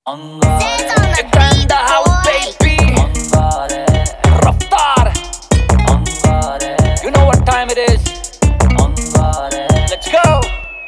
Turn the house, baby. Raftar. You know what time it is. Let's go.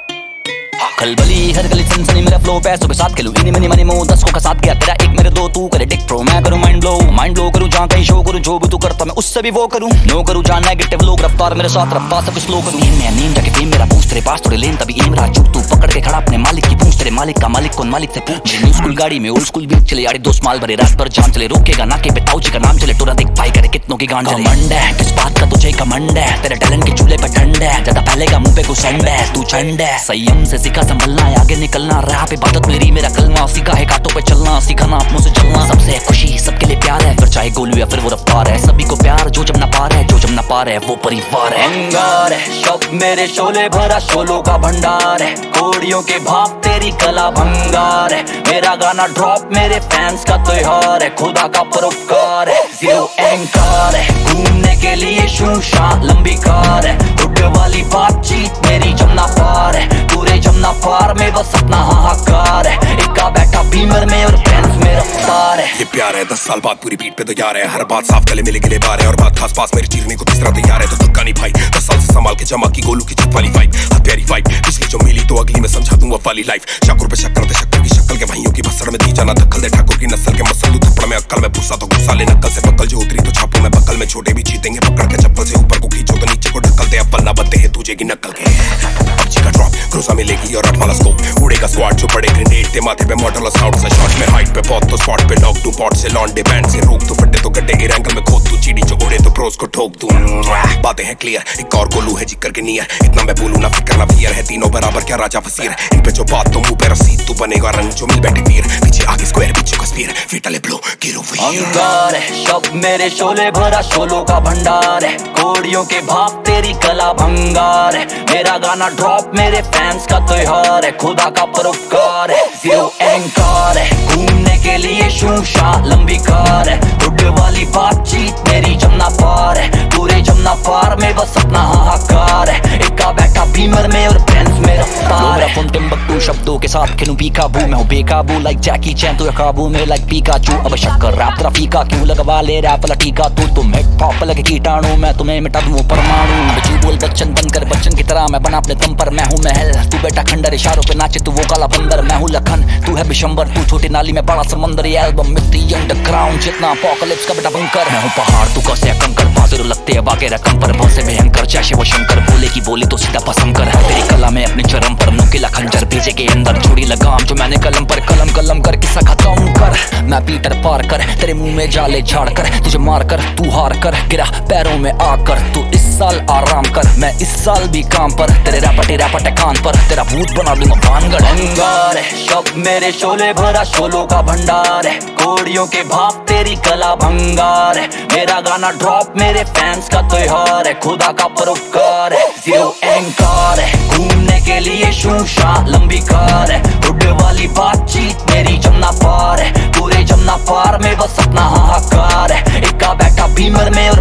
खलबली हर गली सनसनी मेरा flow पैसों के साथ खेलूं इनी मनी मनी मो 10 को का साथ गया तेरा एक मेरे दो तू करे डिक प्रो मैं करूं माइंड ब्लो करूं जहां कहीं शो करूं जो भी तू करता मैं उससे भी वो करूं नो करूं जहां नेगेटिव लोग रफ्तार मेरे साथ रफ्तार सब स्लो करूं मैं नींद जाके फेम मेरा पूछ तेरे पास थोड़े लेन तभी एम रहा चुप तू पकड़ के खड़ा अपने मालिक की पूछ तेरे मालिक का मालिक कौन मालिक से पूछ न्यू स्कूल गाड़ी में ओल्ड स्कूल बीच चले यारी दो स्माल भरे रात भर जान चले रोकेगा ना के पे ताऊजी का नाम चले टोरा देख पाई करे कितनों की गांड चले कमांड है किस बात का तुझे कमांड है तेरे टैलेंट के चूल्हे पे ठंड है ज्यादा पहलेगा मुंह पे घुसंड है तू चंड है संयम से सीखा संभलना है आगे निकलना रैप इबादत मेरी मेरा कलमा सीखा है कांटों पे चलना सीखा ना अपनों से जलना सबसे खुशी सबके लिए प्यार है फिर चाहे गोलू या फिर वो रफ्तार है सभी को प्यार जो जब ना पार है जो जब ना पार है वो परिवार है अंगार है शब मेरे शोले भरा शोलों का भंडार है कोड़ियों के भाप तेरी कला भंगार है मेरा गाना ड्रॉप मेरे फैंस का त्योहार है खुदा का परोपकार है जीरो अहंकार है घूमने के लिए शूशा लंबी कार है हुड वाली बातचीत मेरी जमना पार है पूरे जमना पार में बस अपना हाहाकार है इक्का बैठा बीमर में और फ्रेंड्स में रफ्तार है ये प्यार है 10 साल बाद पूरी बीट पे तैयार है हर बात साफ गले मिले गिले बार है और बात खास पास मेरे चीरने को तीसरा तैयार है तो धक्का नहीं भाई 10 साल से संभाल के जमा की गोलू की छत वाली वाइब प्यारी वाइब पिछली जो मिली तो अगली में समझा दूंगा वाली लाइफ शाकुर पे शक्कर दे शक्कर की शक्ल के भाइयों की भसड़ में दी जाना धक्कल दे ठाकुर की नस्ल के मसल दू थप्पड़ में अक्कल में भूसा तो गुस्सा ले नक्कल से बक्कल जो उतरी तो छापू में बक्कल में छोटे भी जीतेंगे पकड़ के चप्पल से ऊपर को खींचो तो नीचे को ढक्कल दे अव्वल ना बनते हैं तुझे की नक्कल के पबजी का ड्रॉप क्रूजा मिलेगी और 8 वाला स्कोप उड़ेगा स्क्वाड जो बड़े ग्रेनेड ते माथे पे मॉडल साउंड से शॉट में हाइट पे बहुत तो स्पॉट पे लॉक टू पॉट से लॉन्डे बैंड से रोक तो फटे तो गड्ढे के एंगल में खोद तू चीड़ी जो उड़े तो प्रोस को ठोक तू बातें हैं क्लियर एक और गोलू है जिक्र के नियर इतना मैं बोलूं ना फिक्र ना फियर है तीनों बराबर क्या राजा वजीर इन पे जो बात तो मुंह पे रसीद तू बनेगा रंग जो मिल बैठे वीर पीछे आगे स्क्वायर पीछे का स्पीयर फिटले ब्लो गिरो अंगार है शब मेरे शोले भरा शोलों का भंडार है कोड़ियों के भाप तेरी कला भंगार है मेरा गाना ड्रॉप मेरे फैंस का त्योहार है खुदा का परोपकार है जीरो अहंकार है घूमने के लिए शूशा लंबी कार है हुड वाली बातचीत मेरी जमना पार है पूरे जमना पार में बस अपना हाहाकार है इक्का बैठा बीमर में और फ्रेंड्स में रफ्तार है टिम्बकटू शब्दों के साथ खेलूं पीकाबू मैं हूं बेकाबू लाइक जैकी चैन तू काबू में लाइक पीकाचू अब शक्कर रैप तेरा फीका क्यों लगवा ले रैप वाला टीका तू तुम हिप हॉप लगे कीटाणु मैं तुम्हें मिटा दूं परमाणु बचू बोल बच्चन बनकर बच्चन की तरह मैं बना अपने दम पर मैं हूं महल तू बेटा खंडर इशारों पे नाचे तू वो काला बंदर मैं हूं लखन तू है बिशंबर तू छोटी नाली में बड़ा समंदर ये एल्बम मिट्टी अंडरग्राउंड जितना अपोकलिप्स का बेटा बंकर मैं हूं पहाड़ तू कैसे कंकर बाजू लगते हैं बागे रकम पर बहुत से भयंकर जैसे वो शंकर बोले की बोली तो सीधा पसंद कर है तेरी कला में अपने चरम पर नुकीला खंजर भेजे के अंदर छोड़ी लगाम जो मैंने कलम पर कलम कर किस्सा खत्म कर मैं पीटर पार कर तेरे मुंह में जाले झाड़ कर तुझे मार कर तू हार कर गिरा पैरों में आकर तू इस साल आराम कर मैं इस साल भी काम पर तेरे रैपटे कान पर तेरा भूत बना दूंगा भानगढ़ अंगार है शब मेरे शोले भरा शोलों का भंडार है कोड़ियों के भाप तेरी कला भंगार है मेरा गाना ड्रॉप मेरे फैंस का त्योहार है खुदा का परोपकार है जीरो अहंकार है घूमने के लिए शूशा लंबी कार है हुड वाली बातचीत मेरी जमना पार है पूरे जमना पार में बस अपना हाहाकार है इक्का बैठा बीमर में और